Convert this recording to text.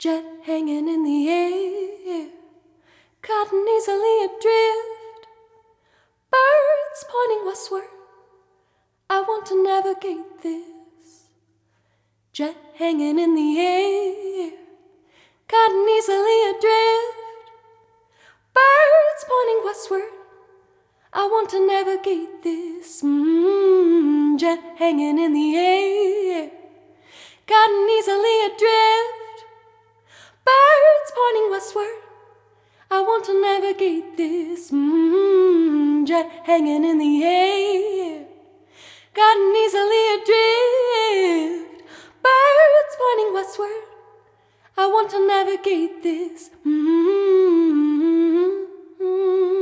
jet hanging in the air, cotton easily adrift, birds pointing westward. I want to navigate this jet hanging in the air, cotton easily adrift, birds pointing westward. I want to navigate this jet hanging in the air, cotton easily adrift, birds pointing westward. I want to navigate this jet hanging in the air, cotton easily adrift, birds pointing westward. I want to navigate this